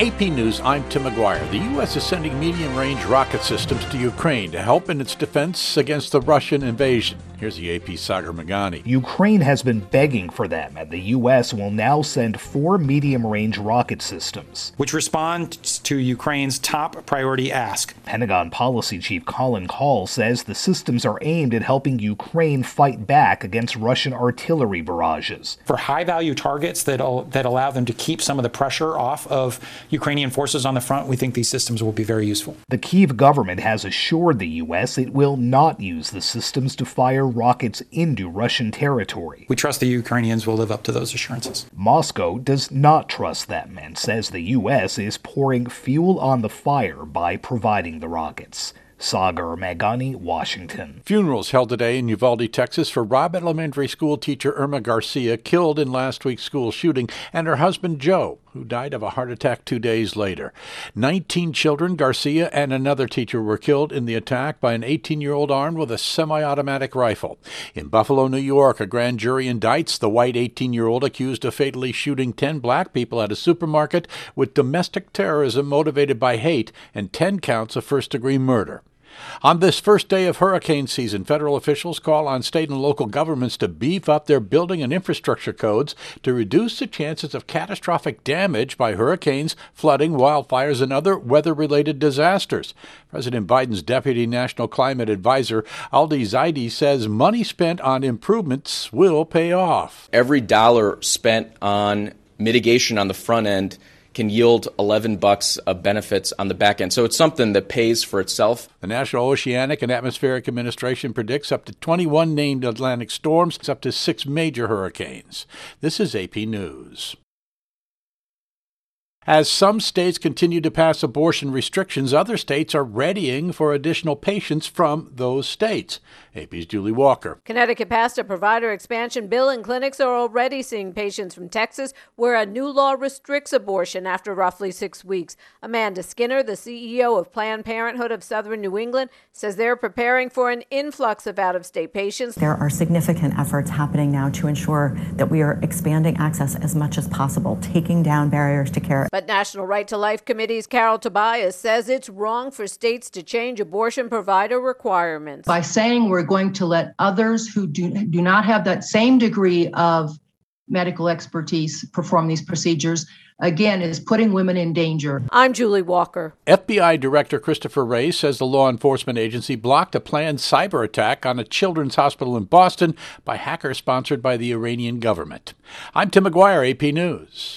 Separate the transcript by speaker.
Speaker 1: AP News, I'm Tim McGuire. The U.S. is sending medium-range rocket systems to Ukraine to help in its defense against the Russian invasion. Here's the AP's Sagar Meghani.
Speaker 2: Ukraine has been begging for them, and the U.S. will now send 4 medium-range rocket systems,
Speaker 3: which respond to Ukraine's top priority ask.
Speaker 2: Pentagon Policy Chief Colin Kahl says the systems are aimed at helping Ukraine fight back against Russian artillery barrages.
Speaker 3: For high-value targets that allow them to keep some of the pressure off of Ukrainian forces on the front, we think these systems will be very useful.
Speaker 2: The Kyiv government has assured the U.S. it will not use the systems to fire rockets into Russian territory.
Speaker 3: We trust the Ukrainians will live up to those assurances.
Speaker 2: Moscow does not trust them and says the U.S. is pouring fuel on the fire by providing the rockets. Sagar Meghani, Washington.
Speaker 1: Funerals held today in Uvalde, Texas for Robb Elementary School teacher Irma Garcia, killed in last week's school shooting, and her husband Joe, who died of a heart attack 2 days later. 19 children, Garcia and another teacher, were killed in the attack by an 18-year-old armed with a semi-automatic rifle. In Buffalo, New York, a grand jury indicts the white 18-year-old accused of fatally shooting 10 black people at a supermarket with domestic terrorism motivated by hate and 10 counts of first-degree murder. On this first day of hurricane season, federal officials call on state and local governments to beef up their building and infrastructure codes to reduce the chances of catastrophic damage by hurricanes, flooding, wildfires, and other weather-related disasters. President Biden's Deputy National Climate Advisor, Aldi Zaidi, says money spent on improvements will pay off.
Speaker 4: Every dollar spent on mitigation on the front end can yield $11 of benefits on the back end. So it's something that pays for itself.
Speaker 1: The National Oceanic and Atmospheric Administration predicts up to 21 named Atlantic storms, up to 6 major hurricanes. This is AP News. As some states continue to pass abortion restrictions, other states are readying for additional patients from those states. AP's Julie Walker.
Speaker 5: Connecticut passed a provider expansion bill, and clinics are already seeing patients from Texas, where a new law restricts abortion after roughly 6 weeks. Amanda Skinner, the CEO of Planned Parenthood of Southern New England, says they're preparing for an influx of out-of-state patients.
Speaker 6: There are significant efforts happening now to ensure that we are expanding access as much as possible, taking down barriers to care.
Speaker 5: But National Right to Life Committee's Carol Tobias says it's wrong for states to change abortion provider requirements.
Speaker 7: By saying we're going to let others who do not have that same degree of medical expertise perform these procedures, again, is putting women in danger.
Speaker 5: I'm Julie Walker.
Speaker 1: FBI Director Christopher Wray says the law enforcement agency blocked a planned cyber attack on a children's hospital in Boston by hackers sponsored by the Iranian government. I'm Tim McGuire, AP News.